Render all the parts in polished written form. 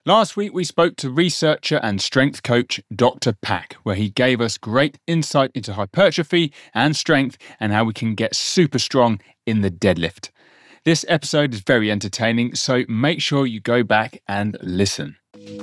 Last week, we spoke to researcher and strength coach Dr. Pak, where he gave us great insight into hypertrophy and strength and how we can get super strong in the deadlift. This episode is very entertaining, so make sure you go back and listen.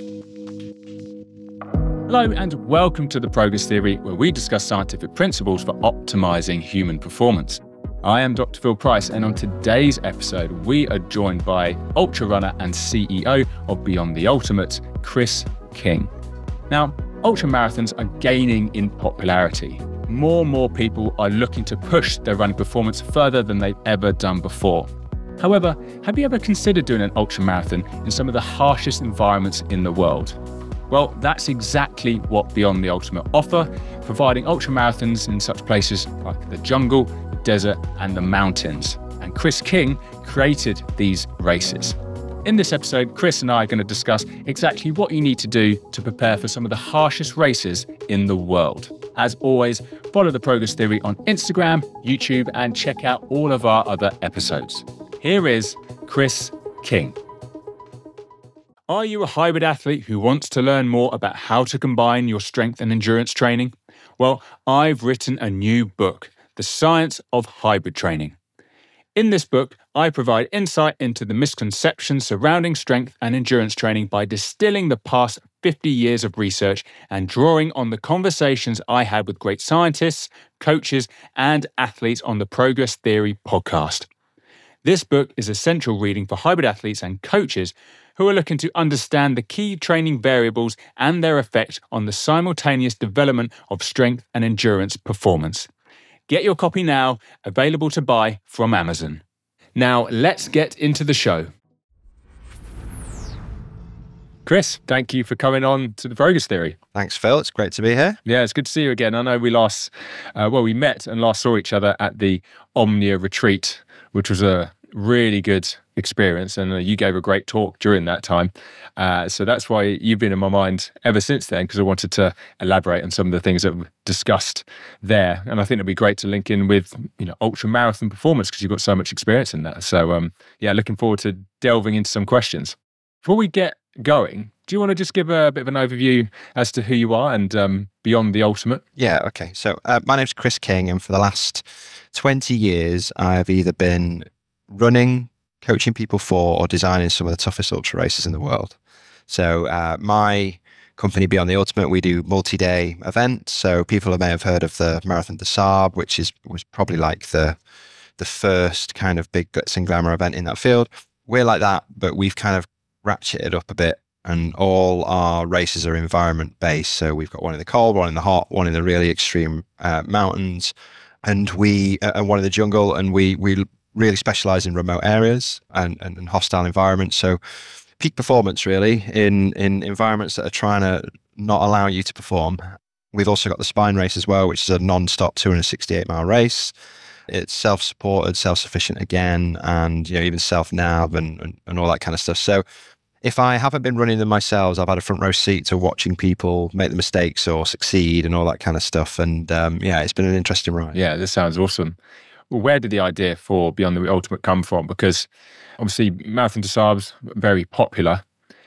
Hello and welcome to The Progress Theory, where we discuss scientific principles for optimizing human performance. I am Dr. Phil Price, and on today's episode, we are joined by ultra runner and CEO of Beyond the Ultimate, Chris King. Now, ultra marathons are gaining in popularity. More and more people are looking to push their running performance further than they've ever done before. However, have you ever considered doing an ultra marathon in some of the harshest environments in the world? Well, that's exactly what Beyond the Ultimate offer, providing ultra marathons in such places like the jungle, the desert, and the mountains. And Chris King created these races. In this episode, Chris and I are going to discuss exactly what you need to do to prepare for some of the harshest races in the world. As always, follow The Progress Theory on Instagram, YouTube, and check out all of our other episodes. Here is Chris King. Are you a hybrid athlete who wants to learn more about how to combine your strength and endurance training? Well, I've written a new book, The Science of Hybrid Training. In this book, I provide insight into the misconceptions surrounding strength and endurance training by distilling the past 50 years of research and drawing on the conversations I had with great scientists, coaches, and athletes on the Progress Theory podcast. This book is essential reading for hybrid athletes and coaches who are looking to understand the key training variables and their effect on the simultaneous development of strength and endurance performance. Get your copy now, available to buy from Amazon. Now, let's get into the show. Chris, thank you for coming on to The Progress Theory. Thanks, Phil. It's great to be here. Yeah, it's good to see you again. I know we met and last saw each other at the Omnia retreat, which was a really good experience, and you gave a great talk during that time. So that's why you've been in my mind ever since then, because I wanted to elaborate on some of the things that we discussed there. And I think it'd be great to link in with, ultra marathon performance, because you've got so much experience in that. So looking forward to delving into some questions. Before we get going, do you want to just give a bit of an overview as to who you are and Beyond the Ultimate? Yeah, okay. So my name's Chris King, and for the last 20 years, I've either been running, coaching people for, or designing some of the toughest ultra races in the world. So my company, Beyond the Ultimate, we do multi-day events. So people may have heard of the Marathon des Sables, which was probably like the first kind of big guts and glamour event in that field. We're like that, but we've kind of ratcheted up a bit, and all our races are environment-based. So we've got one in the cold, one in the hot, one in the really extreme mountains, and one in the jungle, and we really specialize in remote areas and hostile environments. So peak performance really in environments that are trying to not allow you to perform. We've also got the Spine race as well, which is a non-stop 268-mile race. It's self-supported, self-sufficient again, and even self-nav and all that kind of stuff. So if I haven't been running them myself, I've had a front row seat to watching people make the mistakes or succeed and all that kind of stuff. And it's been an interesting ride. Yeah, this sounds awesome. Well, where did the idea for Beyond the Ultimate come from? Because obviously Marathon des Sables, very popular.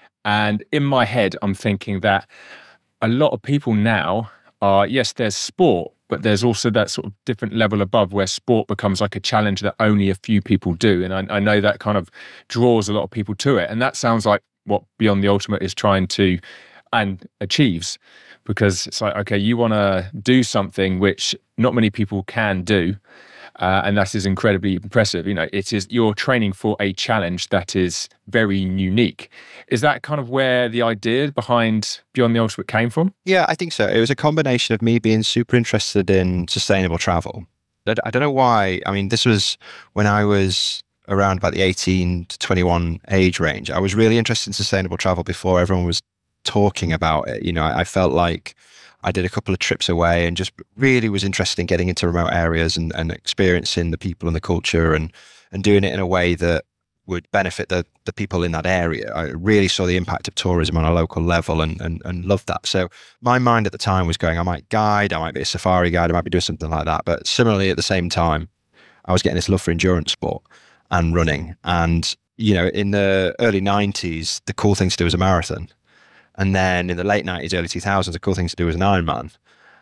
And in my head, I'm thinking that a lot of people now are, yes, there's sport, but there's also that sort of different level above where sport becomes like a challenge that only a few people do. And I know that kind of draws a lot of people to it. And that sounds like what Beyond the Ultimate is trying to and achieves. Because it's like, okay, you want to do something which not many people can do. And that is incredibly impressive. You're training for a challenge that is very unique. Is that kind of where the idea behind Beyond the Ultimate came from? Yeah, I think so. It was a combination of me being super interested in sustainable travel. I don't know why. I mean, this was when I was around about the 18 to 21 age range. I was really interested in sustainable travel before everyone was talking about it. I felt like I did a couple of trips away and just really was interested in getting into remote areas and experiencing the people and the culture and doing it in a way that would benefit the people in that area. I really saw the impact of tourism on a local level and loved that. So my mind at the time was going, I might guide, I might be a safari guide, I might be doing something like that. But similarly, at the same time, I was getting this love for endurance sport and running. And in the early 90s, the cool thing to do was a marathon. And then in the late 90s, early 2000s, the cool thing to do was an Ironman.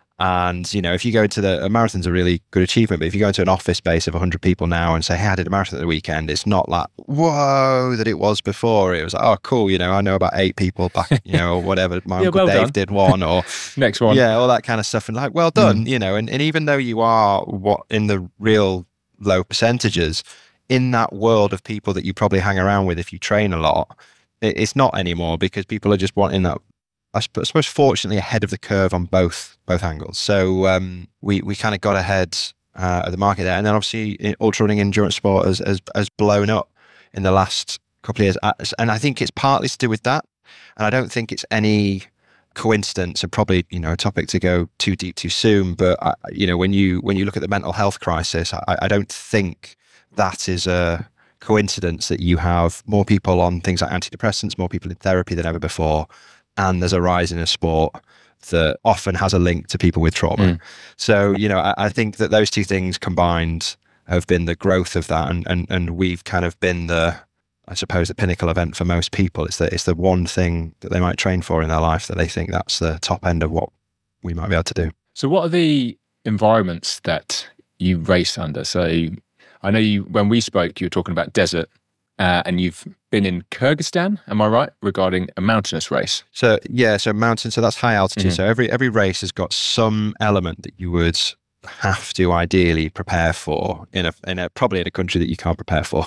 And, if you go to a marathon's a really good achievement, but if you go into an office space of 100 people now and say, hey, I did a marathon at the weekend, it's not like, whoa, that it was before. It was like, oh, cool, I know about 8 people back, or whatever. My Uncle Dave did one, or next one. Yeah, all that kind of stuff. And like, well done, and even though you are in the real low percentages, in that world of people that you probably hang around with if you train a lot, it's not anymore, because people are just wanting that, I suppose, fortunately ahead of the curve on both angles. So we kind of got ahead of the market there. And then obviously ultra running endurance sport has blown up in the last couple of years. And I think it's partly to do with that. And I don't think it's any coincidence, and probably, a topic to go too deep too soon. But, when you look at the mental health crisis, I don't think that is a coincidence that you have more people on things like antidepressants, more people in therapy than ever before. And there's a rise in a sport that often has a link to people with trauma. So, I think that those two things combined have been the growth of that. And we've kind of been the pinnacle event for most people. It's the one thing that they might train for in their life that they think that's the top end of what we might be able to do. So what are the environments that you race under? So I know when we spoke, you were talking about desert. And you've been in Kyrgyzstan, am I right, regarding a mountainous race? So mountain, so that's high altitude. So every race has got some element that you would have to ideally prepare for in a probably in a country that you can't prepare for.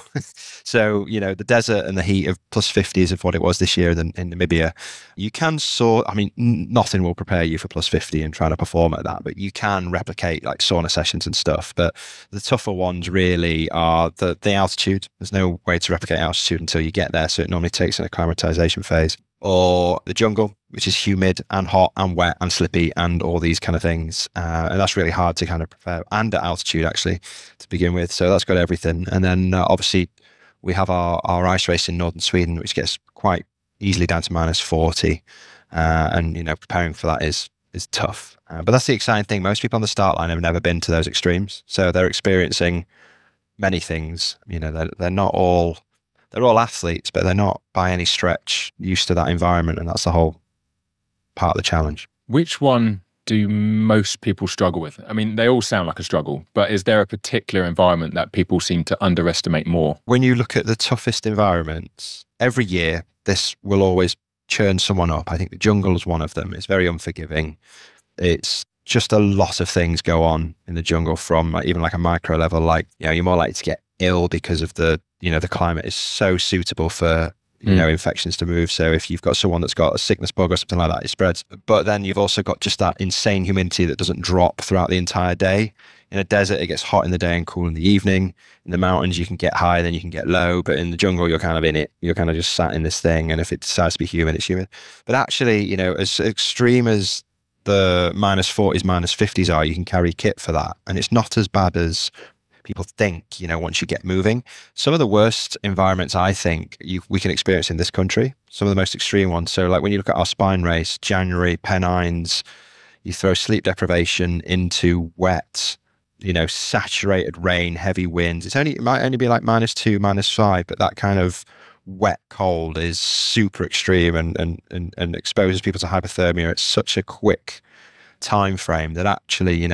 So, the desert and the heat of plus 50s of what it was this year in Namibia, you can nothing will prepare you for plus 50 and trying to perform at that, but you can replicate like sauna sessions and stuff. But the tougher ones really are the altitude. There's no way to replicate altitude until you get there. So it normally takes an acclimatization phase. Or the jungle, which is humid and hot and wet and slippy and all these kind of things. And that's really hard to kind of prepare, and at altitude actually to begin with. So that's got everything. And then obviously we have our ice race in northern Sweden, which gets quite easily down to minus 40. And, preparing for that is tough. But that's the exciting thing. Most people on the start line have never been to those extremes. So they're experiencing many things. They're all athletes, but they're not by any stretch used to that environment. And that's the whole part of the challenge. Which one do most people struggle with? I mean, they all sound like a struggle, but is there a particular environment that people seem to underestimate more? When you look at the toughest environments, every year, this will always churn someone up. I think the jungle is one of them. It's very unforgiving. It's just a lot of things go on in the jungle from even like a micro level, like, you're more likely to get ill because of the climate is so suitable for, infections to move. So if you've got someone that's got a sickness bug or something like that, it spreads. But then you've also got just that insane humidity that doesn't drop throughout the entire day. In a desert, it gets hot in the day and cool in the evening. In the mountains, you can get high, then you can get low. But in the jungle, you're kind of in it. You're kind of just sat in this thing. And if it decides to be humid, it's humid. But actually, as extreme as the minus 40s, minus 50s are, you can carry kit for that. And it's not as bad as people think, once you get moving. Some of the worst environments, I think, we can experience in this country, some of the most extreme ones. So like when you look at our spine race, January, Pennines, you throw sleep deprivation into wet, saturated rain, heavy winds. It might only be like minus 2, minus 5, but that kind of wet cold is super extreme and exposes people to hypothermia. It's such a quick time frame that actually,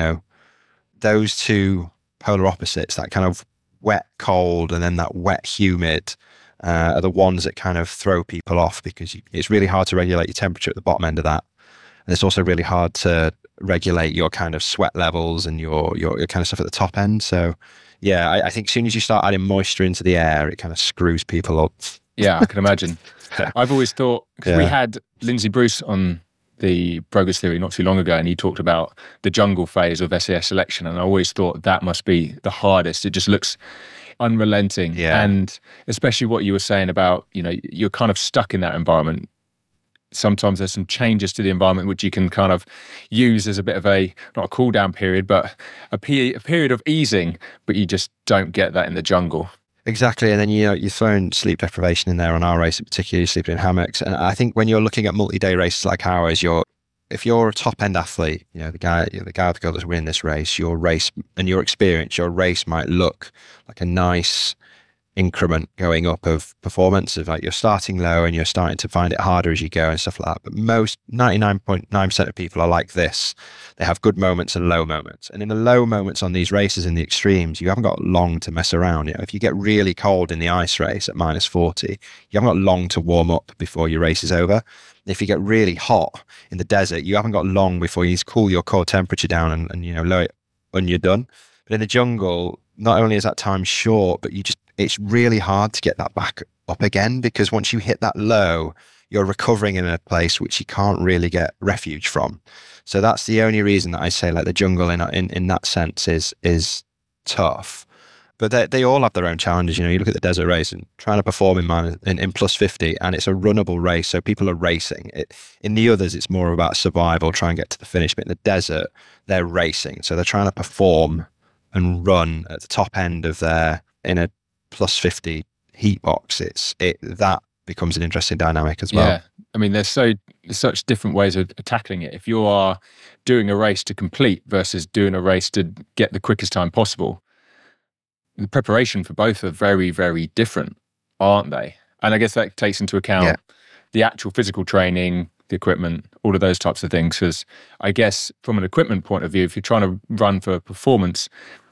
those two polar opposites, that kind of wet cold and then that wet humid, are the ones that kind of throw people off, because it's really hard to regulate your temperature at the bottom end of that. And it's also really hard to regulate your kind of sweat levels and your kind of stuff at the top end. So yeah, I think as soon as you start adding moisture into the air, it kind of screws people up. Yeah, I can imagine. I've always thought, because we had Lindsay Bruce on the Progress Theory not too long ago, and he talked about the jungle phase of SAS selection, and I always thought that must be the hardest. It just looks unrelenting. And especially what you were saying about, you're kind of stuck in that environment. Sometimes there's some changes to the environment which you can kind of use as a bit of not a cool down period, but a period of easing, but you just don't get that in the jungle. Exactly. And then, you're throwing sleep deprivation in there on our race, particularly sleeping in hammocks. And I think when you're looking at multi-day races like ours, if you're a top end athlete, the guy or the girl that's winning this race, your race and your experience, your race might look like a nice increment going up of performance, of like you're starting low and you're starting to find it harder as you go and stuff like that. But most 99.9% of people are like this. They have good moments and low moments. And in the low moments on these races in the extremes, you haven't got long to mess around. You know, if you get really cold in the ice race at -40, you haven't got long to warm up before your race is over. If you get really hot in the desert, you haven't got long before you cool your core temperature down and you know, lower it when you're done. But in the jungle, not only is that time short, but it's really hard to get that back up again, because once you hit that low, you're recovering in a place which you can't really get refuge from. So that's the only reason that I say like the jungle in that sense is tough. But they all have their own challenges. You know, you look at the desert race and trying to perform in +50, and it's a runnable race. So people are racing. In the others, it's more about survival, try and get to the finish. But in the desert, they're racing. So they're trying to perform and run at the top end of in a +50 heat box. That becomes an interesting dynamic as well. Yeah. I mean, there's such different ways of tackling it. If you are doing a race to complete versus doing a race to get the quickest time possible, the preparation for both are very, very different, aren't they? And I guess that takes into account the actual physical training, the equipment, all of those types of things. Because I guess from an equipment point of view, if you're trying to run for performance,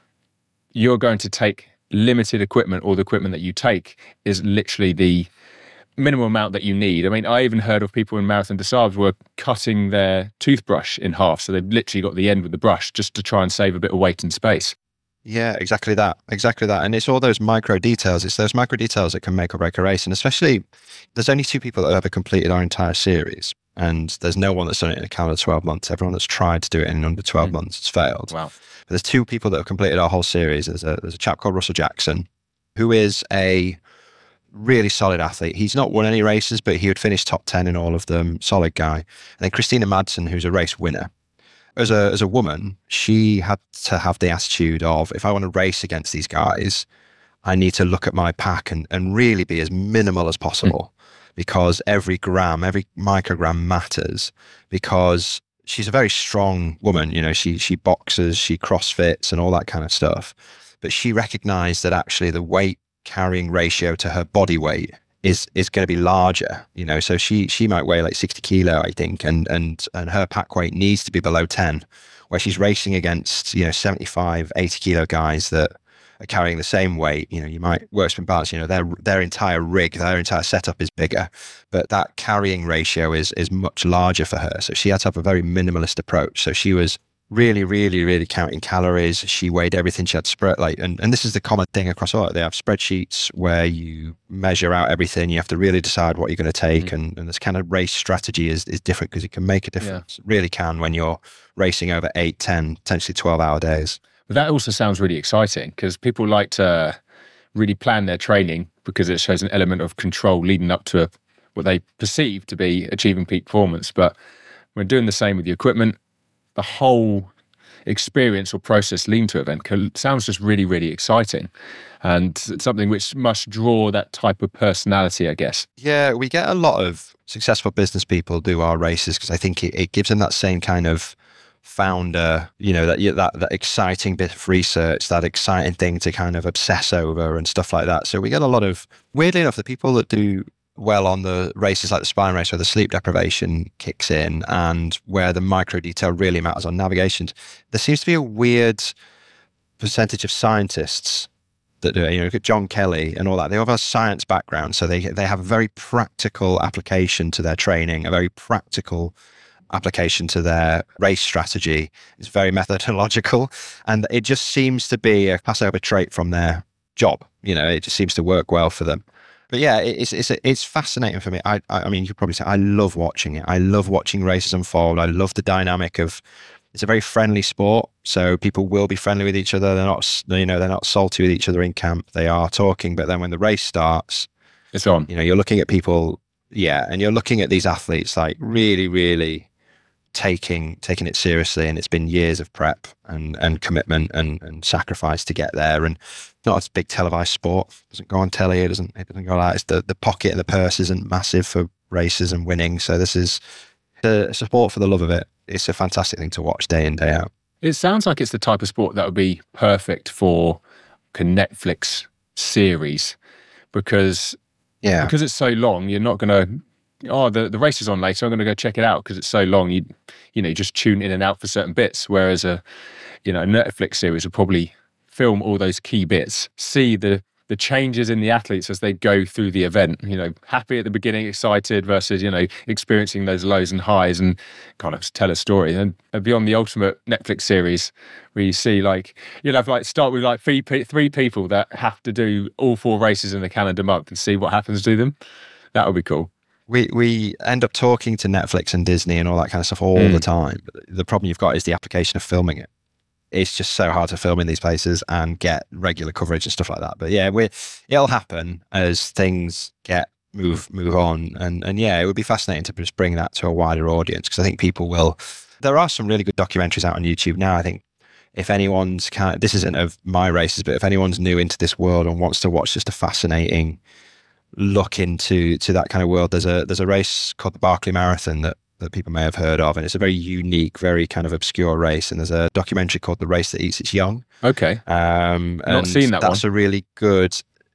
you're going to take limited equipment, or the equipment that you take is literally the minimum amount that you need. I mean, I even heard of people in Marathon des Sables were cutting their toothbrush in half. So they've literally got the end with the brush just to try and save a bit of weight and space. Yeah, exactly that. And it's all those micro details. It's those micro details that can make or break a race. And especially, there's only 2 people that have ever completed our entire series. And there's no one that's done it in a calendar 12 months. Everyone that's tried to do it in under 12 months has failed. Wow. But there's 2 people that have completed our whole series. There's a chap called Russell Jackson, who is a really solid athlete. He's not won any races, but he would finish top 10 in all of them. Solid guy. And then Christina Madsen, who's a race winner. As a woman, she had to have the attitude of, if I want to race against these guys, I need to look at my pack and really be as minimal as possible, because every microgram matters, because she's a very strong woman. You know, she boxes, she CrossFits and all that kind of stuff. But she recognized that actually the weight carrying ratio to her body weight is going to be larger, you know. So she might weigh like 60 kilo, I think, and her pack weight needs to be below 10, where she's racing against, you know, 75, 80 kilo guys that are carrying the same weight. You know, you might work spin balance, you know, their entire rig, their entire setup is bigger, but that carrying ratio is much larger for her. So she had to have a very minimalist approach. So she was really, really, really counting calories. She weighed everything. She had spread and this is the common thing across all. They have spreadsheets where you measure out everything. You have to really decide what you're going to take, and this kind of race strategy is different, because it can make a difference. It really can, when you're racing over 8, 10, potentially 12-hour days. But that also sounds really exciting, because people like to really plan their training because it shows an element of control leading up to what they perceive to be achieving peak performance. But when doing the same with the equipment, the whole experience or process leading to event sounds just really, really exciting, and something which must draw that type of personality, I guess. Yeah, we get a lot of successful business people do our races, because I think it gives them that same kind of founder, you know, that exciting bit of research, that exciting thing to kind of obsess over and stuff like that. So we get a lot of, weirdly enough, the people that do well on the races like the Spine race, where the sleep deprivation kicks in and where the micro detail really matters on navigations, there seems to be a weird percentage of scientists that do it. You know, look at John Kelly and all that. They all have a science background, so they have a very practical application to their training, a very practical application to their race strategy. It's very methodological, and it just seems to be a Passover trait from their job. You know, it just seems to work well for them. But yeah, it's fascinating for me. I mean, you could probably say I love watching it. I love watching races unfold. I love the dynamic of, it's a very friendly sport, so people will be friendly with each other. They're not salty with each other in camp. They are talking, but then when the race starts, it's on. You know, you're looking at people, and you're looking at these athletes like really, really taking it seriously, and it's been years of prep and commitment and sacrifice to get there. And not a big televised sport. It doesn't go on telly. It doesn't go out. It's the pocket and the purse isn't massive for races and winning. So this is a sport for the love of it. It's a fantastic thing to watch day in, day out. It sounds like it's the type of sport that would be perfect for a Netflix series. because it's so long. You're not going to, the race is on later, I'm going to go check it out because it's so long. You just tune in and out for certain bits. Whereas a Netflix series will probably film all those key bits, see the changes in the athletes as they go through the event, happy at the beginning, excited versus, experiencing those lows and highs, and kind of tell a story. And beyond the ultimate Netflix series, where you see you'll have start with three people that have to do all 4 races in the calendar month and see what happens to them. That would be cool. We end up talking to Netflix and Disney and all that kind of stuff all the time. But the problem you've got is the application of filming it. It's just so hard to film in these places and get regular coverage and stuff like that. But yeah, it'll happen as things move on. And yeah, it would be fascinating to just bring that to a wider audience, because I think people will. There are some really good documentaries out on YouTube now. I think if anyone's this isn't of my races, but if anyone's new into this world and wants to watch just a fascinating look into that kind of world, there's a race called the Barkley Marathon that people may have heard of, and it's a very unique, very kind of obscure race. And there's a documentary called The Race That Eats Its Young. Okay. Not seen that one. That's a really good,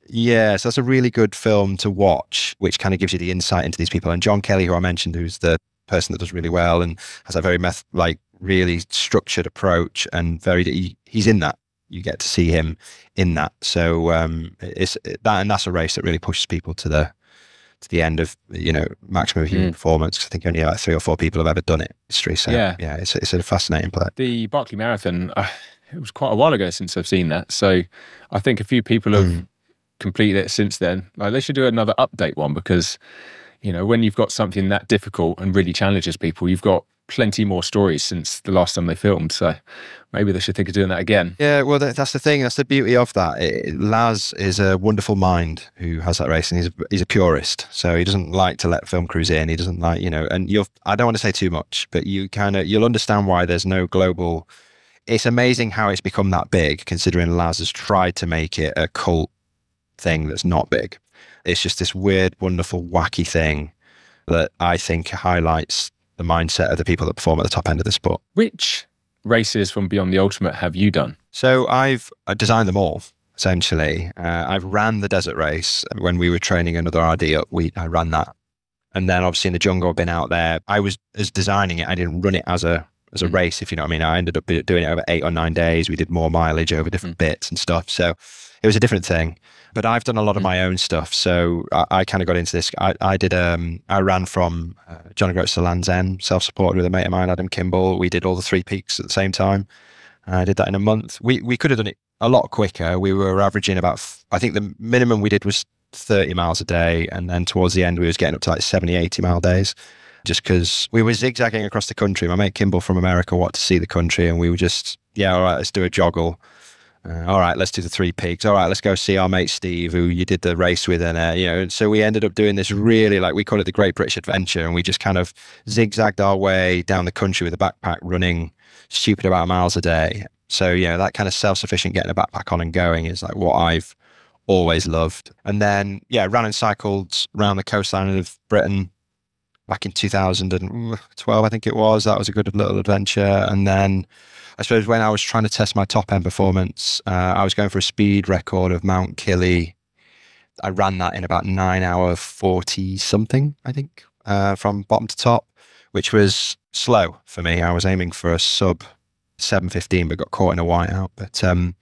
so that's a really good film to watch, which kind of gives you the insight into these people. And John Kelly, who I mentioned, who's the person that does really well and has a very really structured approach, and he's in that. You get to see him in that. So it's that, and that's a race that really pushes people to the end of maximum human performance. I think only 3 or 4 people have ever done it in history. So yeah, it's a fascinating play. The Barkley Marathon, it was quite a while ago since I've seen that. So I think a few people have completed it since then. They should do another update one, because when you've got something that difficult and really challenges people, you've got plenty more stories since the last time they filmed. So maybe they should think of doing that again. Yeah, well, that's the thing. That's the beauty of that. Laz is a wonderful mind who has that race, and he's a purist. So he doesn't like to let film crews in. He doesn't like, and I don't want to say too much, but you'll understand why there's no global. It's amazing how it's become that big, considering Laz has tried to make it a cult thing that's not big. It's just this weird, wonderful, wacky thing that I think highlights the mindset of the people that perform at the top end of the sport. Which races from Beyond the Ultimate have you done? So I've designed them all, essentially. I've ran the desert race when we were training another RD up. I ran that. And then obviously in the jungle, I've been out there. I was designing it. I didn't run it as a race, if you know what I mean. I ended up doing it over 8 or 9 days. We did more mileage over different bits and stuff. So it was a different thing. But I've done a lot of my own stuff. So I kind of got into this. I ran from John O'Groats to Land's End, self-supported with a mate of mine, Adam Kimball. We did all the 3 peaks at the same time. I did that in a month. We could have done it a lot quicker. We were averaging about, I think the minimum we did was 30 miles a day. And then towards the end, we was getting up to 70, 80 mile days, just because we were zigzagging across the country. My mate Kimball from America wanted to see the country, and we were just, all right, let's do a joggle. All right, let's do the 3 peaks. All right, let's go see our mate Steve, who you did the race with. And, so we ended up doing this really, we call it the Great British Adventure. And we just kind of zigzagged our way down the country with a backpack, running stupid amount of miles a day. So, that kind of self-sufficient, getting a backpack on and going is what I've always loved. And then, ran and cycled around the coastline of Britain back in 2012, I think it was. That was a good little adventure. And then I suppose when I was trying to test my top end performance, I was going for a speed record of Mount Killy. I ran that in about 9 hour 40 something, I think, from bottom to top, which was slow for me. I was aiming for a sub 7:15, but got caught in a whiteout. But,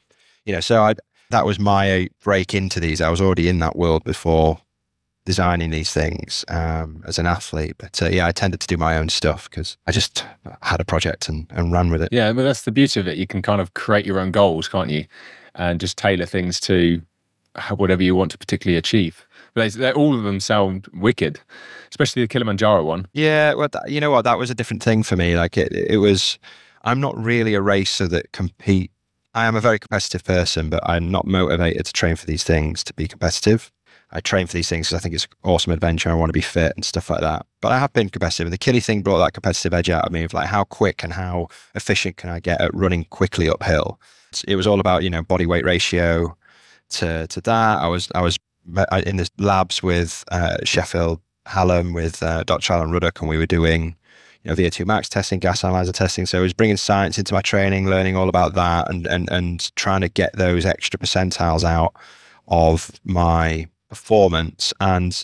so that was my break into these. I was already in that world before designing these things as an athlete. But I tended to do my own stuff because I just had a project and ran with it. Yeah, but that's the beauty of it. You can kind of create your own goals, can't you? And just tailor things to whatever you want to particularly achieve. But all of them sound wicked, especially the Kilimanjaro one. Yeah, well, you know what? That was a different thing for me. It was, I'm not really a racer that compete. I am a very competitive person, but I'm not motivated to train for these things to be competitive. I train for these things because I think it's an awesome adventure. I want to be fit and stuff like that. But I have been competitive. And the Killy thing brought that competitive edge out of me of how quick and how efficient can I get at running quickly uphill. It was all about, body weight ratio to that. I was in the labs with Sheffield Hallam with Dr. Alan Ruddock, and we were doing VO2 max testing, gas analyzer testing. So I was bringing science into my training, learning all about that and trying to get those extra percentiles out of my performance. And,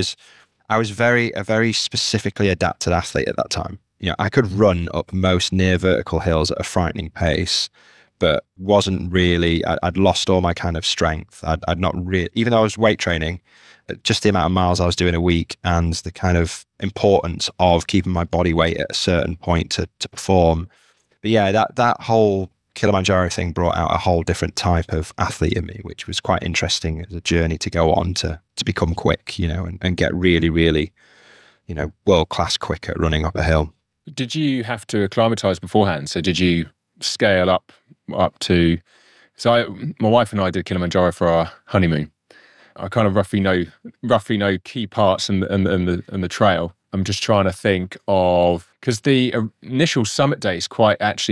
I was a very specifically adapted athlete at that time. I could run up most near vertical hills at a frightening pace, but wasn't really, I'd lost all my kind of strength. I'd not really, even though I was weight training, just the amount of miles I was doing a week and the kind of importance of keeping my body weight at a certain point to perform. But yeah, that whole Kilimanjaro thing brought out a whole different type of athlete in me, which was quite interesting as a journey to go on to become quick, and get really, really, world-class quick at running up a hill. Did you have to acclimatize beforehand? So did you scale up to... So my wife and I did Kilimanjaro for our honeymoon. I kind of roughly know key parts and the trail. I'm just trying to think of, because the initial summit day is it's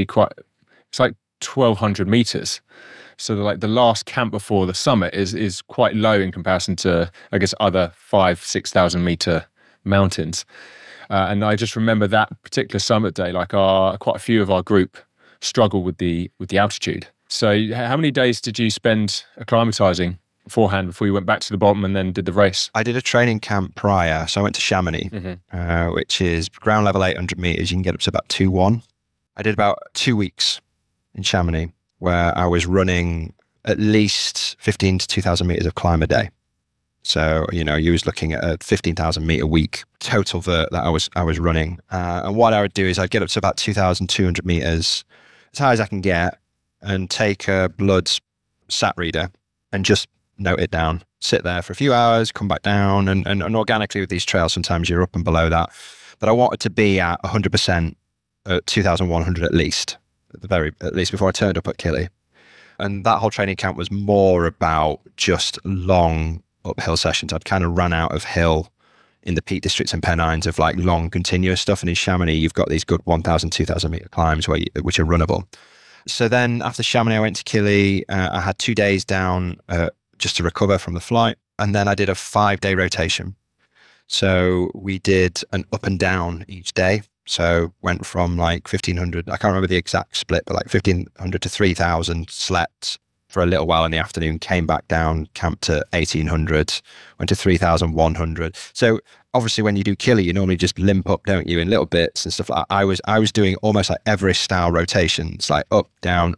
like 1,200 meters. So the last camp before the summit is quite low in comparison to, I guess, other 5,000-6,000 meter mountains. And I just remember that particular summit day, quite a few of our group struggled with the altitude. So how many days did you spend acclimatizing beforehand before you went back to the bottom and then did the race? I did a training camp prior. So I went to Chamonix, which is ground level 800 meters. You can get up to about 2:1. I did about 2 weeks in Chamonix where I was running at least 15 to 2,000 meters of climb a day. So, you was looking at a 15,000 meter week total vert that I was running. And what I would do is I'd get up to about 2,200 meters, as high as I can get, and take a blood sat reader and just note it down, sit there for a few hours, come back down. And organically with these trails, sometimes you're up and below that. But I wanted to be at 100% at 2,100 at least before I turned up at Kili. And that whole training camp was more about just long uphill sessions. I'd kind of run out of hill in the Peak Districts and Pennines of long continuous stuff. And in Chamonix, you've got these good 1,000, 2,000 meter climbs which are runnable. So then after Chamonix, I went to Kili. I had 2 days down just to recover from the flight. And then I did a 5-day rotation. So we did an up and down each day. So went from 1,500, I can't remember the exact split, but 1,500 to 3,000, slept for a little while in the afternoon, came back down, camped to 1,800, went to 3,100. So obviously when you do Kili, you normally just limp up, don't you, in little bits and stuff. I was doing almost like Everest style rotations, like up, down,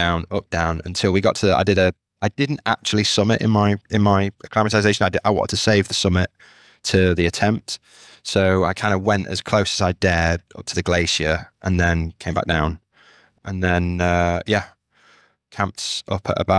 until we got to, I didn't actually summit in my acclimatization. I wanted to save the summit to the attempt. So I kind of went as close as I dared up to the glacier and then came back down. And then, camped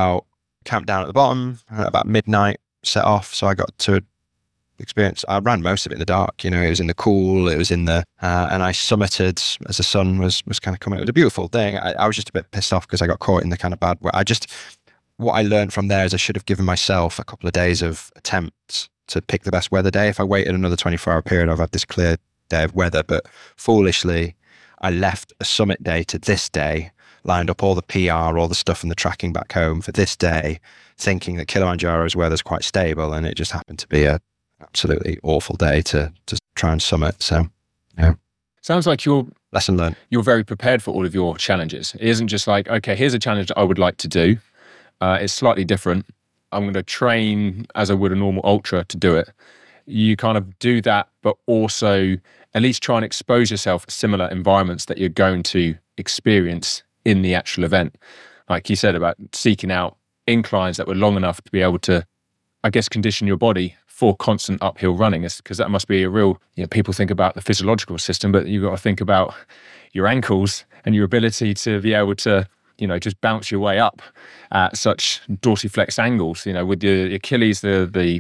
down at the bottom at about midnight, set off. So I got to experience, I ran most of it in the dark, it was in the cool, it was in the, and I summited as the sun was kind of coming. It was a beautiful thing. I was just a bit pissed off because I got caught in the kind of bad way. What I learned from there is I should have given myself a couple of days of attempts to pick the best weather day. If I waited another 24-hour period, I've had this clear day of weather. But foolishly, I left a summit day to this day, lined up all the PR, all the stuff and the tracking back home for this day, thinking that Kilimanjaro's weather's quite stable. And it just happened to be a absolutely awful day to try and summit. So, yeah. Sounds like lesson learned. You're very prepared for all of your challenges. It isn't just like, okay, here's a challenge that I would like to do. It's slightly different. I'm going to train as I would a normal ultra to do it. You kind of do that, but also at least try and expose yourself to similar environments that you're going to experience in the actual event. Like you said about seeking out inclines that were long enough to be able to, I guess, condition your body for constant uphill running, because that must be a real, people think about the physiological system, but you've got to think about your ankles and your ability to be able to, just bounce your way up at such dorsiflex angles, with your Achilles, the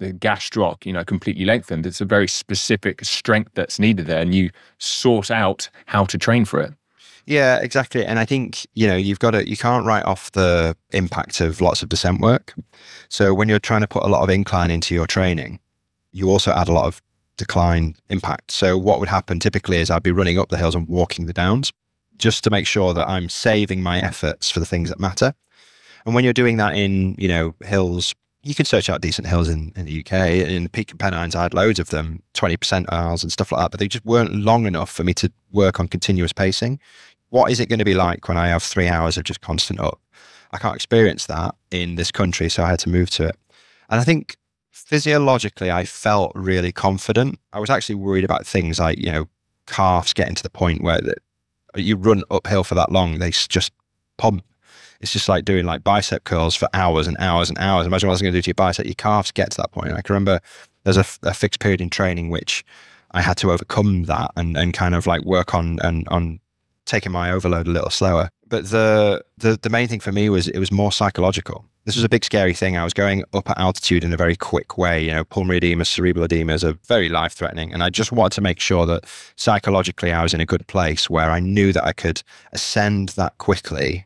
gastroc, completely lengthened. It's a very specific strength that's needed there, and you sort out how to train for it. Yeah, exactly. And I think, you can't write off the impact of lots of descent work. So when you're trying to put a lot of incline into your training, you also add a lot of decline impact. So what would happen typically is I'd be running up the hills and walking the downs just to make sure that I'm saving my efforts for the things that matter. And when you're doing that in, hills, you can search out decent hills in the UK. In the Peak Pennines, I had loads of them, 20 percentiles and stuff like that, but they just weren't long enough for me to work on continuous pacing. What is it going to be like when I have 3 hours of just constant up? I can't experience that in this country, so I had to move to it. And I think physiologically, I felt really confident. I was actually worried about things like, calves getting to the point where you run uphill for that long, they just pump. It's just like doing like bicep curls for hours and hours and hours. Imagine what I was going to do to your bicep. Your calves get to that point. I can remember there's a fixed period in training which I had to overcome that and kind of like work on taking my overload a little slower. But the main thing for me was it was more psychological. This was a big scary thing. I was going up at altitude in a very quick way. Pulmonary edema, cerebral edema is a very life-threatening. And I just wanted to make sure that psychologically I was in a good place where I knew that I could ascend that quickly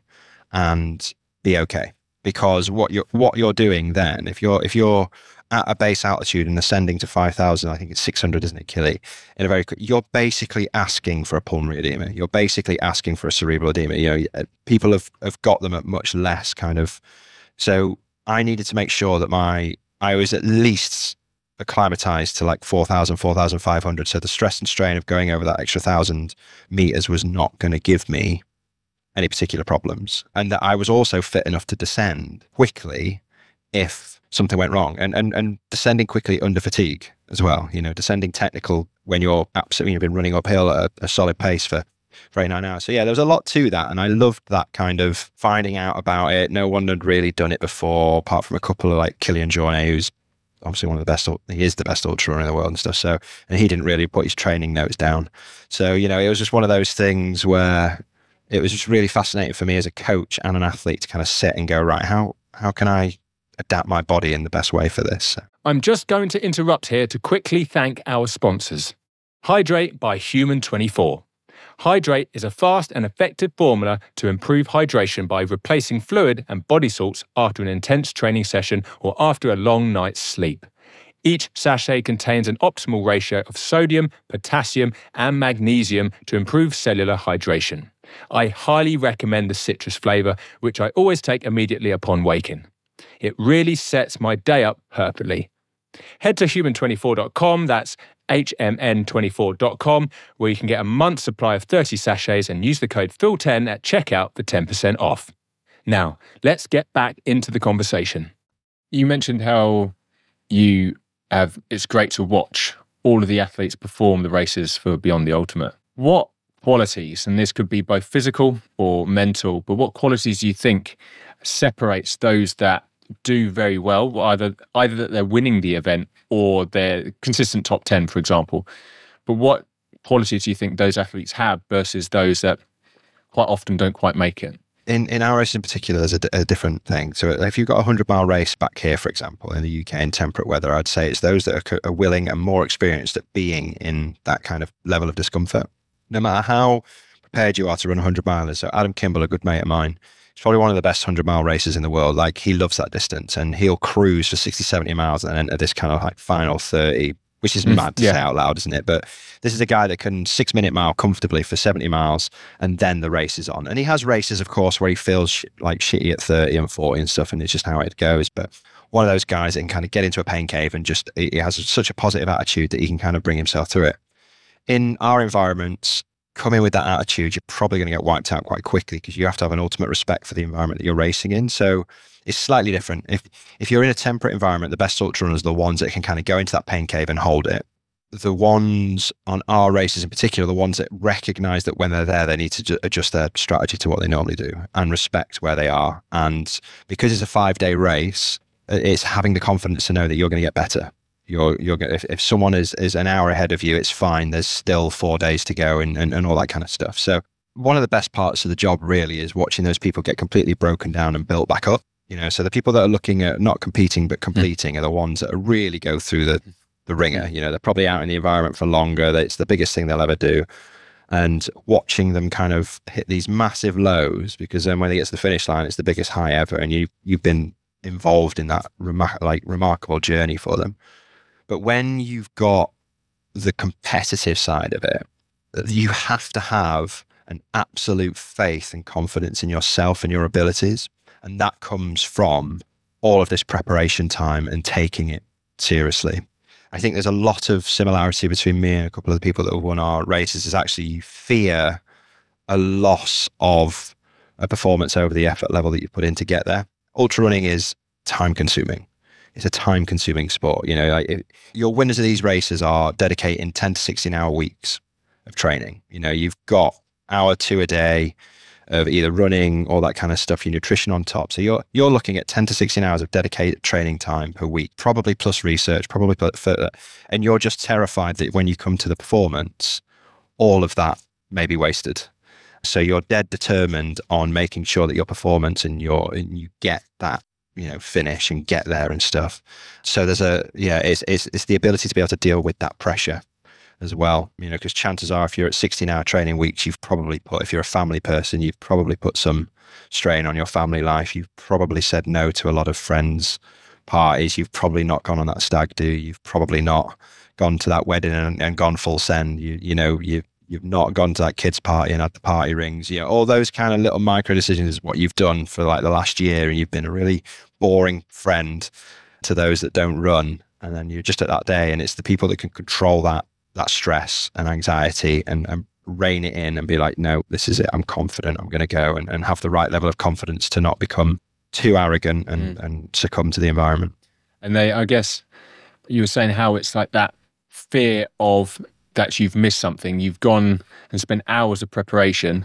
and be okay. Because what you're doing then, if you're at a base altitude and ascending to 5,000, I think it's 600, isn't it, Kili? You're basically asking for a pulmonary edema. You're basically asking for a cerebral edema. People have got them at much less kind of. So I needed to make sure that I was at least acclimatized to like 4,000, 4,500. So the stress and strain of going over that extra 1,000 meters was not going to give me any particular problems. And that I was also fit enough to descend quickly if something went wrong, and descending quickly under fatigue as well. Descending technical when you've been running uphill at a solid pace for 9 hours. So yeah, there was a lot to that, and I loved that kind of finding out about it. No one had really done it before, apart from a couple of like Kilian Jornet, who's obviously one of the best. He is the best ultra runner in the world and stuff. So, and he didn't really put his training notes down. So it was just one of those things where it was just really fascinating for me as a coach and an athlete to kind of sit and go, right, how can I adapt my body in the best way for this? I'm just going to interrupt here to quickly thank our sponsors. Hydrate by Human24. Hydrate is a fast and effective formula to improve hydration by replacing fluid and body salts after an intense training session or after a long night's sleep. Each sachet contains an optimal ratio of sodium, potassium, and magnesium to improve cellular hydration. I highly recommend the citrus flavour, which I always take immediately upon waking. It really sets my day up perfectly. Head to human24.com, that's HMN24.com, where you can get a month's supply of 30 sachets and use the code PHIL10 at checkout for 10% off. Now, let's get back into the conversation. You mentioned how it's great to watch all of the athletes perform the races for Beyond the Ultimate. What qualities, and this could be both physical or mental, but what qualities do you think separates those that do very well, either that they're winning the event or they're consistent top 10, for example? But what qualities do you think those athletes have versus those that quite often don't quite make it? In our race in particular, there's a different thing. So if you've got a 100-mile race back here, for example, in the UK in temperate weather, I'd say it's those that are willing and more experienced at being in that kind of level of discomfort. No matter how prepared you are to run 100 milers. So Adam Kimball, a good mate of mine, he's probably one of the best 100-mile racers in the world. Like, he loves that distance, and he'll cruise for 60, 70 miles and then enter this kind of like final 30, which is mad to say out loud, isn't it? But this is a guy that can 6-minute mile comfortably for 70 miles and then the race is on. And he has races, of course, where he feels like shitty at 30 and 40 and stuff, and it's just how it goes. But one of those guys that can kind of get into a pain cave and just, he has such a positive attitude that he can kind of bring himself through it. In our environments, coming with that attitude, you're probably going to get wiped out quite quickly because you have to have an ultimate respect for the environment that you're racing in. So it's slightly different. If you're in a temperate environment, the best ultra runners are the ones that can kind of go into that pain cave and hold it. The ones on our races in particular, the ones that recognize that when they're there, they need to adjust their strategy to what they normally do and respect where they are. And because it's a 5-day race, it's having the confidence to know that you're going to get better. You're going, if someone is an hour ahead of you, it's fine. There's still 4 days to go and all that kind of stuff. So one of the best parts of the job really is watching those people get completely broken down and built back up. So the people that are looking at not competing but completing are the ones that really go through the ringer. They're probably out in the environment for longer. It's the biggest thing they'll ever do. And watching them kind of hit these massive lows, because then when they get to the finish line, it's the biggest high ever. And you've been involved in that remarkable journey for them. But when you've got the competitive side of it, you have to have an absolute faith and confidence in yourself and your abilities. And that comes from all of this preparation time and taking it seriously. I think there's a lot of similarity between me and a couple of the people that have won our races. Is actually you fear a loss of a performance over the effort level that you put in to get there. Ultra running is time consuming. it's a time consuming sport. Your winners of these races are dedicating 10 to 16 hour weeks of training. You've got hour 2 a day of either running or that kind of stuff, your nutrition on top. So you're looking at 10 to 16 hours of dedicated training time per week, probably plus research, probably further. And you're just terrified that when you come to the performance, all of that may be wasted. So you're dead determined on making sure that your performance and you get that, finish and get there and stuff. So there's it's the ability to be able to deal with that pressure as well, because chances are if you're at 16-hour training weeks, if you're a family person, you've probably put some strain on your family life. You've probably said no to a lot of friends' parties. You've probably not gone on that stag do. You've probably not gone to that wedding and gone full send. You've not gone to that kid's party and had the party rings. All those kind of little micro decisions is what you've done for like the last year, and you've been a really boring friend to those that don't run. And then you're just at that day, and it's the people that can control that stress and anxiety and rein it in and be like, no, this is it. I'm confident. I'm going to go and have the right level of confidence to not become too arrogant and succumb to the environment. And I guess you were saying how it's like that fear of that you've missed something. You've gone and spent hours of preparation,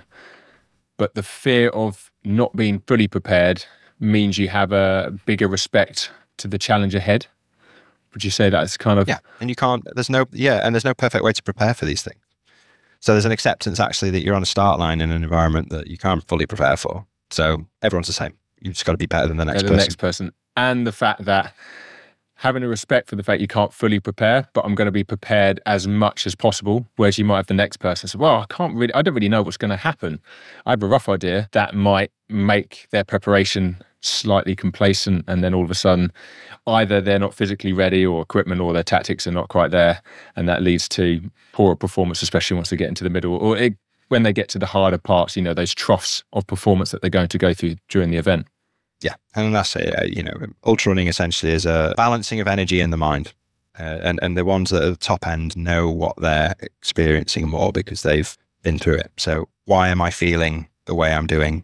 but the fear of not being fully prepared means you have a bigger respect to the challenge ahead. Would you say that's kind of... Yeah, and there's no perfect way to prepare for these things. So there's an acceptance actually that you're on a start line in an environment that you can't fully prepare for. So everyone's the same. You've just got to be better than the next person. And the fact that having a respect for the fact you can't fully prepare, but I'm going to be prepared as much as possible. Whereas you might have the next person say, well, I don't really know what's going to happen. I have a rough idea. That might make their preparation slightly complacent, and then all of a sudden either they're not physically ready or equipment or their tactics are not quite there, and that leads to poorer performance, especially once they get into the middle or when they get to the harder parts, those troughs of performance that they're going to go through during the event. Yeah, and that's it. Ultra running essentially is a balancing of energy in the mind, and the ones that are at the top end know what they're experiencing more because they've been through it. So why am I feeling the way I'm doing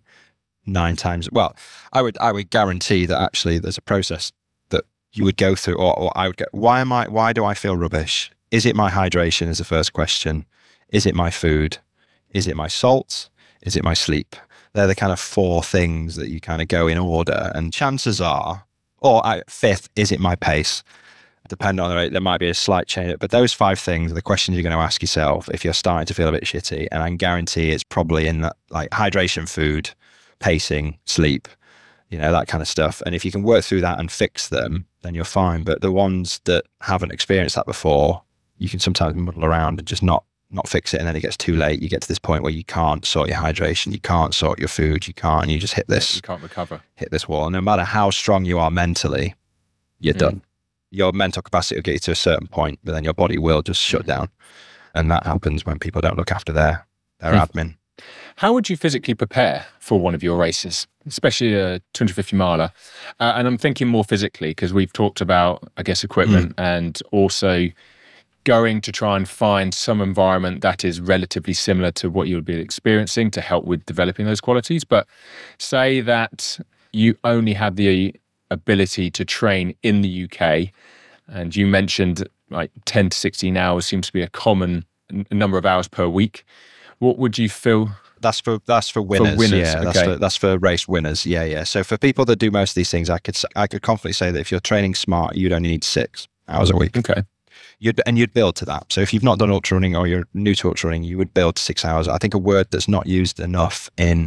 9 times? Well, I would guarantee that actually there's a process that you would go through, or I would go, why do I feel rubbish? Is it my hydration is the first question? Is it my food? Is it my salt? Is it my sleep? They're the kind of 4 things that you kind of go in order. And chances are, fifth, is it my pace? Depending on the rate, there might be a slight change. But those 5 things are the questions you're going to ask yourself if you're starting to feel a bit shitty. And I can guarantee it's probably in that, like hydration, food, pacing, sleep, that kind of stuff. And if you can work through that and fix them, then you're fine. But the ones that haven't experienced that before, you can sometimes muddle around and just not fix it, and then it gets too late. You get to this point where you can't sort your hydration, you can't sort your food, you just hit this. You can't recover. Hit this wall. No matter how strong you are mentally, you're done. Your mental capacity will get you to a certain point, but then your body will just shut down. And that happens when people don't look after their admin. How would you physically prepare for one of your races, especially a 250 miler? And I'm thinking more physically because we've talked about, I guess, equipment and also going to try and find some environment that is relatively similar to what you would be experiencing to help with developing those qualities. But say that you only have the ability to train in the UK, and you mentioned like 10 to 16 hours seems to be a common number of hours per week. What would you feel? That's for winners. Yeah, okay. That's for race winners. Yeah. So for people that do most of these things, I could confidently say that if you're training smart, you'd only need 6 hours a week. Okay. You'd build to that. So if you've not done ultra running or you're new to ultra running, you would build to 6 hours. I think a word that's not used enough in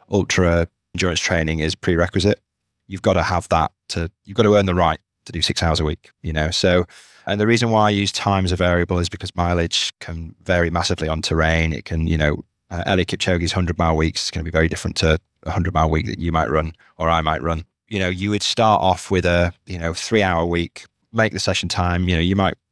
ultra endurance training is prerequisite. You've got to have that you've got to earn the right to do 6 hours a week, So, and the reason why I use time as a variable is because mileage can vary massively on terrain. It can, Eliud Kipchoge's 100-mile weeks is going to be very different to a 100-mile week that you might run or I might run. You would start off with a, 3-hour week, make the session time. You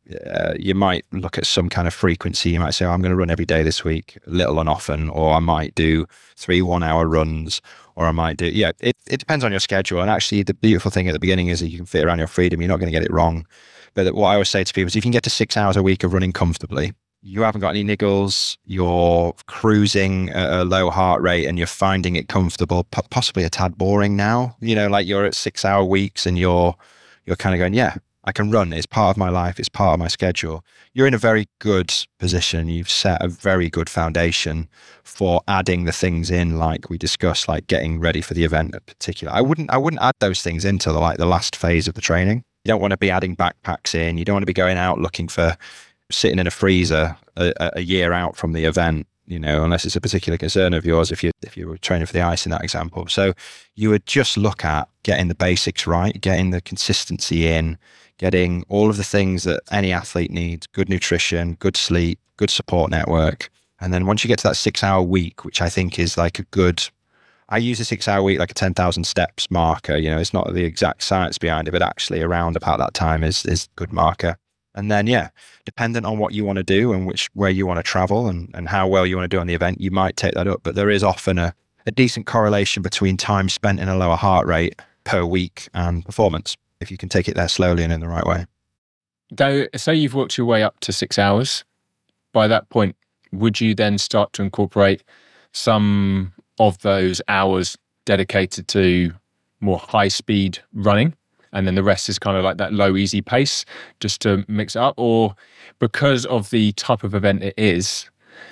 might look at some kind of frequency. You might say, I'm going to run every day this week, little and often, or I might do 3 1-hour runs, or I might do, it depends on your schedule. And actually the beautiful thing at the beginning is that you can fit around your freedom. You're not going to get it wrong. But what I always say to people is if you can get to 6 hours a week of running comfortably, you haven't got any niggles, you're cruising at a low heart rate and you're finding it comfortable, possibly a tad boring now, like you're at 6 hour weeks and you're you're kind of going, yeah, I can run. It's part of my life. It's part of my schedule. You're in a very good position. You've set a very good foundation for adding the things in, like we discussed, like getting ready for the event in particular. I wouldn't add those things into the last phase of the training. You don't want to be adding backpacks in. You don't want to be going out looking for sitting in a freezer a year out from the event, unless it's a particular concern of yours, if you were training for the ice in that example. So you would just look at getting the basics right, getting the consistency in, getting all of the things that any athlete needs: good nutrition, good sleep, good support network. And then once you get to that 6-hour week, which I think is like I use a 6-hour week like a 10,000 steps marker. It's not the exact science behind it, but actually around about that time is good marker. And then, dependent on what you want to do and where you want to travel and how well you want to do on the event, you might take that up. But there is often a decent correlation between time spent in a lower heart rate per week and performance, if you can take it there slowly and in the right way. Though, say you've worked your way up to 6 hours, by that point, would you then start to incorporate some of those hours dedicated to more high-speed running, and then the rest is kind of like that low, easy pace, just to mix it up? Or because of the type of event it is,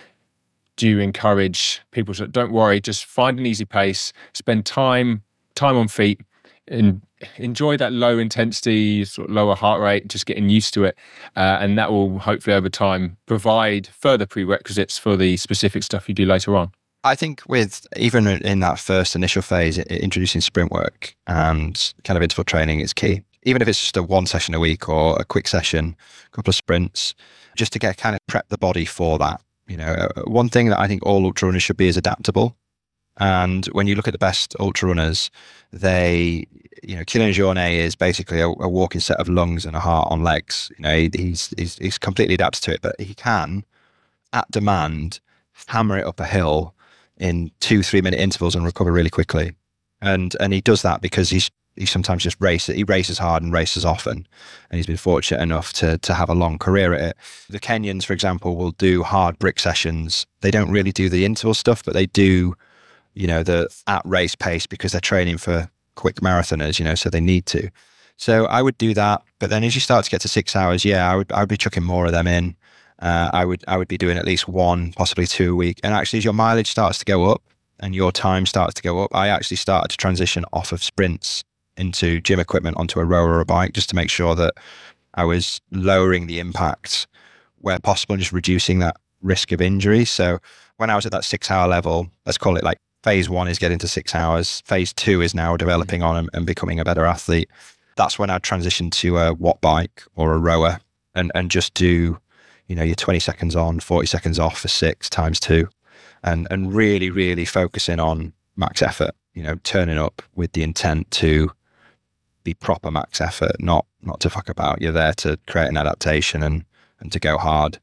do you encourage people to, don't worry, just find an easy pace, spend time on feet, and enjoy that low intensity, sort of lower heart rate, just getting used to it, and that will hopefully over time provide further prerequisites for the specific stuff you do later on? I think with even in that first initial phase, introducing sprint work and kind of interval training is key. Even if it's just a 1 session a week or a quick session, a couple of sprints, just to get kind of prep the body for that. One thing that I think all ultra runners should be is adaptable. And when you look at the best ultra runners, Kylian Jornet is basically a walking set of lungs and a heart on legs. He's completely adapted to it, but he can, at demand, hammer it up a hill in 2-3 minute intervals and recover really quickly. And he does that because he sometimes just races hard and races often, and he's been fortunate enough to have a long career at it. The Kenyans, for example, will do hard brick sessions. They don't really do the interval stuff, but they do the at race pace because they're training for quick marathoners, so they need to. So I would do that. But then as you start to get to 6 hours, I would be chucking more of them in. I would be doing at least 1, possibly 2 a week. And actually, as your mileage starts to go up and your time starts to go up, I actually started to transition off of sprints into gym equipment onto a rower or a bike, just to make sure that I was lowering the impact where possible and just reducing that risk of injury. So when I was at that 6-hour level, let's call it like phase 1 is getting to 6 hours. Phase 2 is now developing on and becoming a better athlete. That's when I'd transition to a watt bike or a rower and just do your 20 seconds on, 40 seconds off for 6 times 2, and really, really focusing on max effort, turning up with the intent to be proper max effort, not to fuck about. You're there to create an adaptation and to go hard.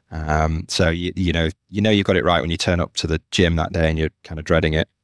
So you've got it right when you turn up to the gym that day and you're kind of dreading it.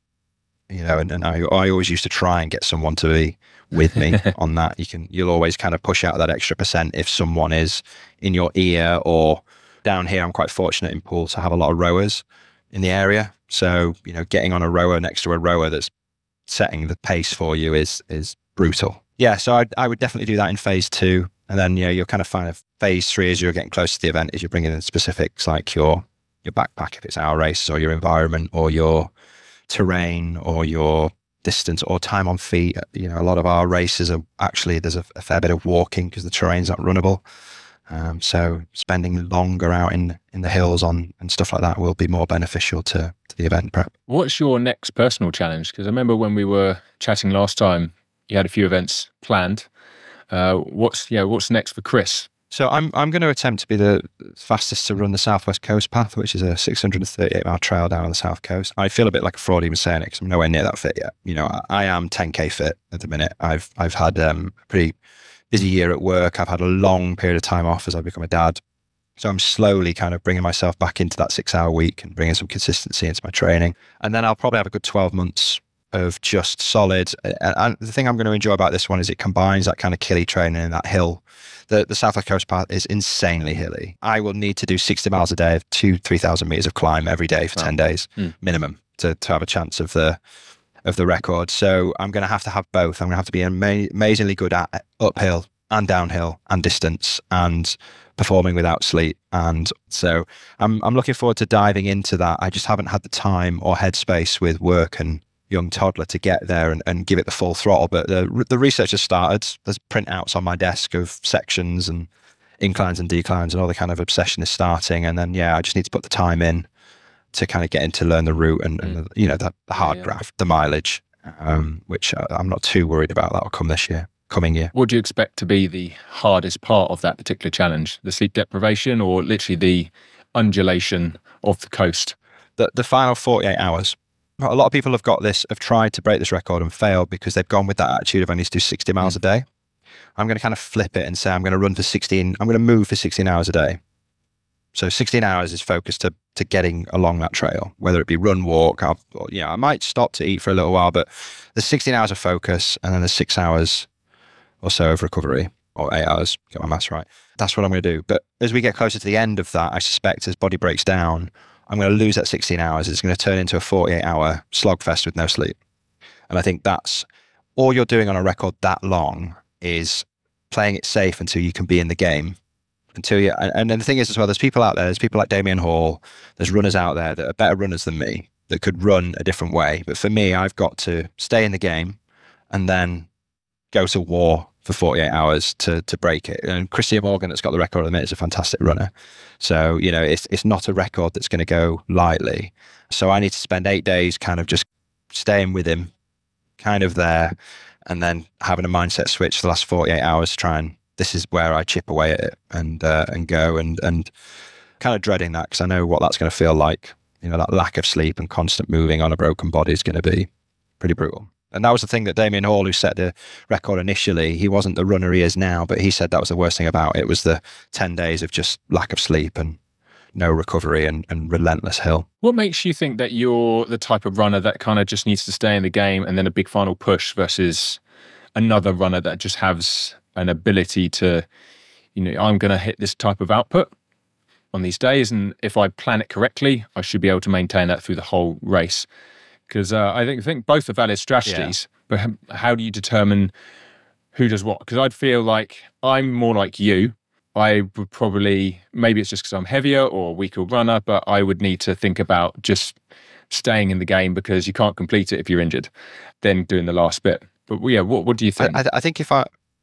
And I always used to try and get someone to be with me on that. You'll always kind of push out that extra % if someone is in your ear. Or down here, I'm quite fortunate in Poole to have a lot of rowers in the area. So, getting on a rower next to a rower that's setting the pace for you is brutal. Yeah, so I would definitely do that in phase 2. And then, you'll kind of find a phase 3 as you're getting close to the event, is you're bringing in specifics like your backpack, if it's our race, or your environment, or your terrain, or your distance, or time on feet. A lot of our races are actually, there's a fair bit of walking because the terrain's not runnable. So spending longer out in the hills and stuff like that will be more beneficial to the event prep. What's your next personal challenge? Because I remember when we were chatting last time, you had a few events planned. What's next for Chris? So I'm going to attempt to be the fastest to run the Southwest Coast Path, which is a 638-mile trail down on the South Coast. I feel a bit like a fraud even saying it because I'm nowhere near that fit yet. I am 10K fit at the minute. I've had a pretty busy year at work. I've had a long period of time off as I've become a dad. So I'm slowly kind of bringing myself back into that 6-hour week and bringing some consistency into my training. And then I'll probably have a good 12 months of just solid. And the thing I'm going to enjoy about this one is it combines that kind of killy training and that hill. The Southwest Coast Path is insanely hilly. I will need to do 60 miles a day of 3,000 meters of climb every day for 10 days minimum to have a chance of the of the record. So I'm going to have both. I'm going to have to be amazingly good at uphill and downhill and distance and performing without sleep. And so I'm looking forward to diving into that. I just haven't had the time or headspace with work and young toddler to get there and give it the full throttle. But the research has started. There's printouts on my desk of sections and inclines and declines, and all the kind of obsession is starting. And then, I just need to put the time in to kind of get in to learn the route and the hard graft, the mileage, which I'm not too worried about. That'll come coming year. What do you expect to be the hardest part of that particular challenge? The sleep deprivation or literally the undulation of the coast? The final 48 hours. A lot of people have tried to break this record and failed because they've gone with that attitude of I need to do 60 miles a day. I'm going to kind of flip it and say I'm going to move for 16 hours a day. So 16 hours is focused to getting along that trail, whether it be run, walk. I might stop to eat for a little while, but there's 16 hours of focus and then there's 6 hours or so of recovery, or 8 hours, get my maths right. That's what I'm going to do. But as we get closer to the end of that, I suspect as body breaks down, I'm going to lose that 16 hours. It's going to turn into a 48-hour slogfest with no sleep. And I think that's all you're doing on a record that long is playing it safe until you can be in the game. And then the thing is as well, there's people out there, there's people like Damien Hall, there's runners out there that are better runners than me that could run a different way. But for me, I've got to stay in the game and then go to war for 48 hours to break it. And Christian Morgan, that's got the record at the minute, is a fantastic runner. So, it's not a record that's going to go lightly. So I need to spend 8 days kind of just staying with him, kind of there, and then having a mindset switch for the last 48 hours to try and, this is where I chip away at it and go and kind of dreading that because I know what that's going to feel like. That lack of sleep and constant moving on a broken body is going to be pretty brutal. And that was the thing that Damien Hall, who set the record initially, he wasn't the runner he is now, but he said that was the worst thing about it was the 10 days of just lack of sleep and no recovery and relentless hill. What makes you think that you're the type of runner that kind of just needs to stay in the game and then a big final push versus another runner that just has an ability to, I'm going to hit this type of output on these days, and if I plan it correctly, I should be able to maintain that through the whole race? Because I think both are valid strategies, but how do you determine who does what? Because I'd feel like I'm more like you. I would probably, maybe it's just because I'm heavier or a weaker runner, but I would need to think about just staying in the game because you can't complete it if you're injured, then doing the last bit. But what do you think? I think if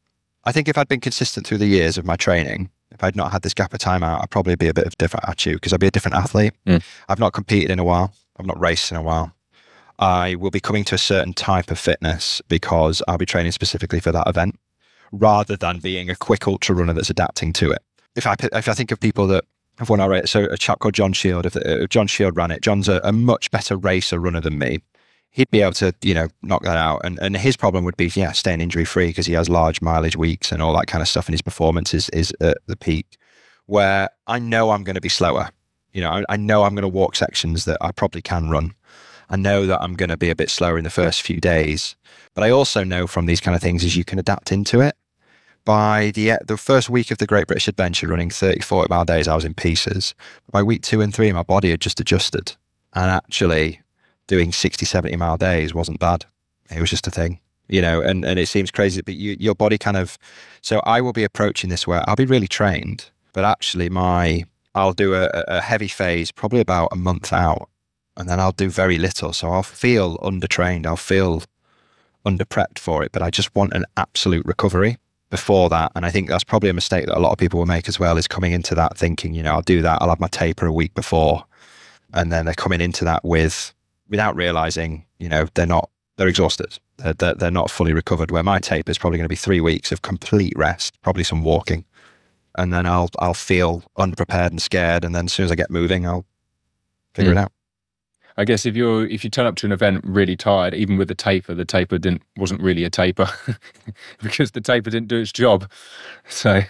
I'd been consistent through the years of my training, if I'd not had this gap of time out, I'd probably be a bit of a different attitude because I'd be a different athlete. I've not competed in a while. I've not raced in a while. I will be coming to a certain type of fitness because I'll be training specifically for that event rather than being a quick ultra runner that's adapting to it. If I think of people that have won our race, so a chap called John Shield, if John Shield ran it, John's a much better racer runner than me. He'd be able to, knock that out. And his problem would be, staying injury free because he has large mileage weeks and all that kind of stuff. And his performance is at the peak where I know I'm going to be slower. I know I'm going to walk sections that I probably can run. I know that I'm going to be a bit slower in the first few days, but I also know from these kind of things is you can adapt into it. By the first week of the Great British Adventure, running 30, 40 mile days, I was in pieces. By week 2 and 3, my body had just adjusted. And actually doing 60, 70 mile days wasn't bad. It was just a thing, and it seems crazy, but your body kind of, so I will be approaching this where I'll be really trained, but actually I'll do a heavy phase probably about a month out. And then I'll do very little. So I'll feel undertrained. I'll feel under-prepped for it. But I just want an absolute recovery before that. And I think that's probably a mistake that a lot of people will make as well, is coming into that thinking, I'll do that. I'll have my taper a week before. And then they're coming into that without realizing, they're exhausted. They're not fully recovered. Where my taper is probably going to be 3 weeks of complete rest, probably some walking. And then I'll feel unprepared and scared. And then as soon as I get moving, I'll figure it out. I guess if you turn up to an event really tired, even with the taper wasn't really a taper because the taper didn't do its job. So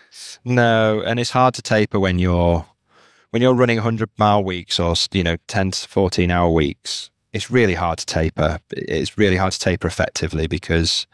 no, and it's hard to taper when you're running 100-mile weeks or 10 to 14-hour weeks. It's really hard to taper. It's really hard to taper effectively because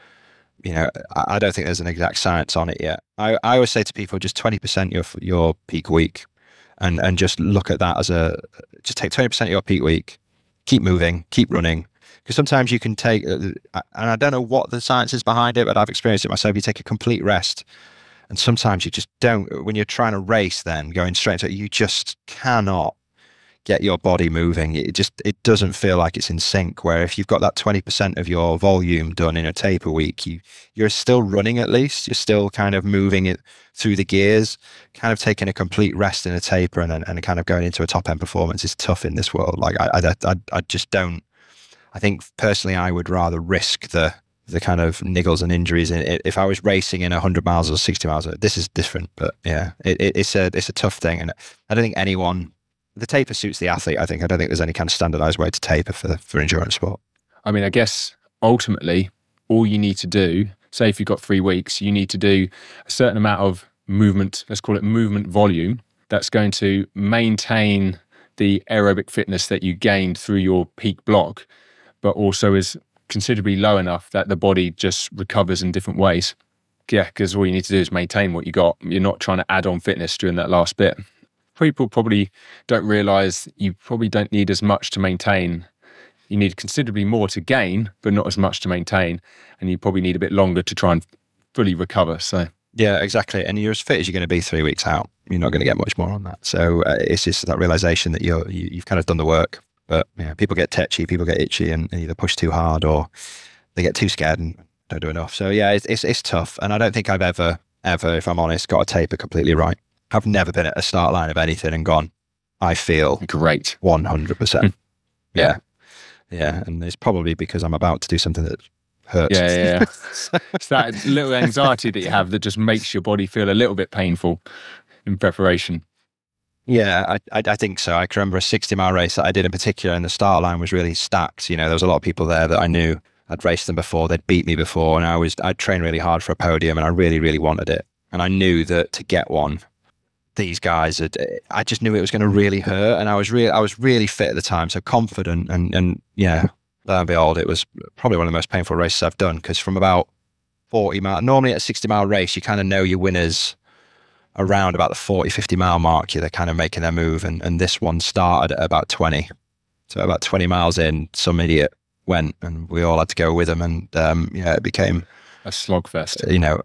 I don't think there's an exact science on it yet. I always say to people, just 20% your peak week. And just look at that as just take 20% of your peak week, keep moving, keep running, because sometimes you can take, and I don't know what the science is behind it, but I've experienced it myself. You take a complete rest, and sometimes you just don't. When you're trying to race, then going straight into it, you just cannot get your body moving. It doesn't feel like it's in sync. Where if you've got that 20% of your volume done in a taper week, you're still running, at least you're still kind of moving it through the gears. Kind of taking a complete rest in a taper and kind of going into a top end performance is tough in this world. Like I just don't. I think personally, I would rather risk the kind of niggles and injuries if I was racing in 100 miles or 60 miles. This is different, but yeah, it's a tough thing, and I don't think anyone. The taper suits the athlete, I think. I don't think there's any kind of standardized way to taper for endurance sport. I mean, I guess ultimately, all you need to do, say if you've got 3 weeks, you need to do a certain amount of movement, let's call it movement volume, that's going to maintain the aerobic fitness that you gained through your peak block, but also is considerably low enough that the body just recovers in different ways. Yeah, because all you need to do is maintain what you got. You're not trying to add on fitness during that last bit. People probably don't realize you probably don't need as much to maintain. You need considerably more to gain, but not as much to maintain. And you probably need a bit longer to try and fully recover. So yeah, exactly. And you're as fit as you're going to be 3 weeks out. You're not going to get much more on that. So it's just that realization that you've kind of done the work. But yeah, people get tetchy, people get itchy, and either push too hard or they get too scared and don't do enough. So yeah, it's tough. And I don't think I've ever, if I'm honest, got a taper completely right. I've never been at a start line of anything and gone, I feel great 100%. Yeah. And it's probably because I'm about to do something that hurts. Yeah. It's that little anxiety that you have that just makes your body feel a little bit painful in preparation. Yeah, I think so. I can remember a 60-mile race that I did in particular, and the start line was really stacked. You know, there was a lot of people there that I knew. I'd raced them before, they'd beat me before, and I'd trained really hard for a podium, and I really, really wanted it. And I knew that to get one, these guys I just knew it was going to really hurt, and I was really fit at the time, so confident, and yeah, lo and behold, it was probably one of the most painful races I've done, because from about 40 miles, normally at a 60-mile race, you kind of know your winners around about the 40-50 mile mark. They're kind of making their move, and this one started at about 20, so about 20 miles in, some idiot went, and we all had to go with him, and it became a slogfest.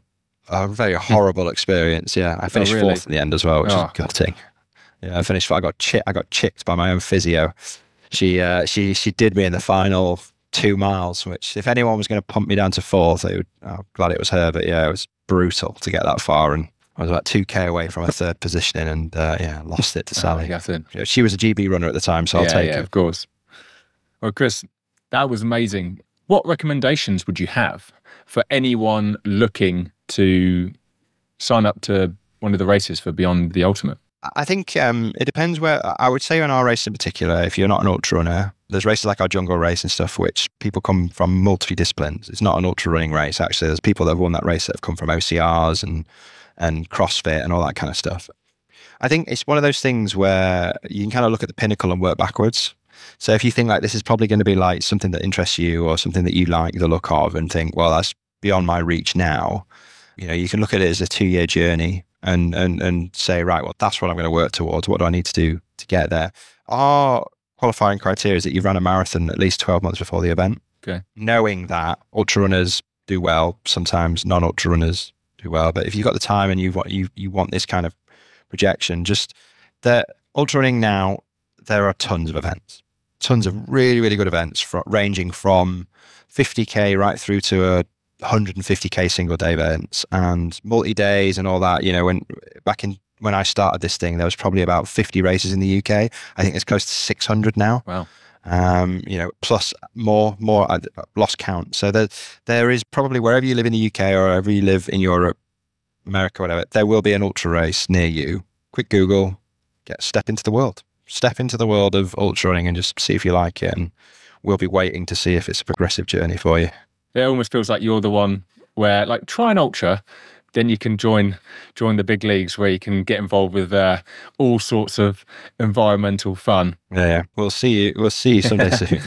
A very horrible experience. Yeah, I finished fourth in the end as well, which is gutting. Yeah, I got chicked by my own physio. She did me in the final 2 miles, which if anyone was going to pump me down to fourth, I'm glad it was her. But yeah, it was brutal to get that far, and I was about 2k away from a third positioning, and lost it to Sally. She was a GB runner at the time, so I'll take it. Yeah, of course. Well, Chris, that was amazing. What recommendations would you have for anyone looking to sign up to one of the races for Beyond the Ultimate? I think it depends where. I would say in our race in particular, if you're not an ultra runner, there's races like our jungle race and stuff, which people come from multi-disciplines. It's not an ultra running race, actually. There's people that have won that race that have come from OCRs and CrossFit and all that kind of stuff. I think it's one of those things where you can kind of look at the pinnacle and work backwards. So if you think like this is probably going to be like something that interests you or something that you like the look of and think, well, that's beyond my reach now, you can look at it as a 2-year journey and say, right, well, that's what I'm going to work towards. What do I need to do to get there? Our qualifying criteria is that you've run a marathon at least 12 months before the event. Okay. Knowing that ultra runners do well, sometimes non-ultra runners do well, but if you've got the time and you want this kind of projection, just that ultra running now, there are tons of events, tons of really, really good events ranging from 50k right through to 150k single day events and multi-days and all that. When I started this thing, there was probably about 50 races in the UK. I think it's close to 600 now. Wow. Plus more, I lost count. So there is probably, wherever you live in the UK or wherever you live in Europe, America, whatever, there will be an ultra race near you. Quick Google, step into the world of ultra running and just see if you like it. And we'll be waiting to see if it's a progressive journey for you. It almost feels like you're the one where, like, try an ultra, then you can join the big leagues where you can get involved with all sorts of environmental fun. Yeah. We'll see you someday soon.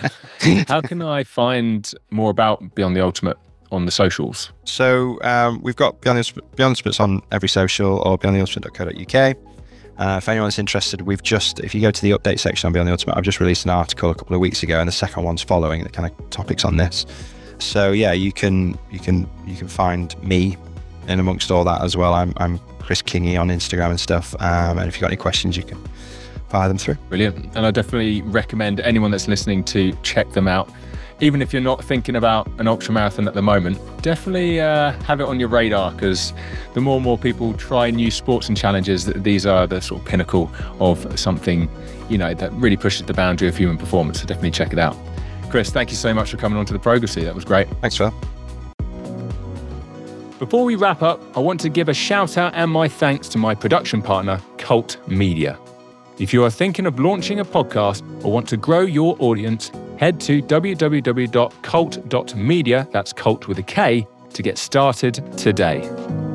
How can I find more about Beyond the Ultimate on the socials? So we've got Beyond the Ultimate's on every social or beyondtheultimate.co.uk. If anyone's interested, if you go to the update section on Beyond the Ultimate, I've just released an article a couple of weeks ago, and the second one's following the kind of topics on this. So yeah, you can find me in amongst all that as well. I'm Chris Kingy on Instagram and stuff. And if you've got any questions, you can fire them through. Brilliant. And I definitely recommend anyone that's listening to check them out. Even if you're not thinking about an ultramarathon at the moment, definitely have it on your radar, because the more and more people try new sports and challenges, these are the sort of pinnacle of something, that really pushes the boundary of human performance. So definitely check it out. Chris, thank you so much for coming on to the Progressy. That was great. Thanks, Phil. Before we wrap up, I want to give a shout out and my thanks to my production partner, Cult Media. If you are thinking of launching a podcast or want to grow your audience, head to www.cult.media, that's cult with a K, to get started today.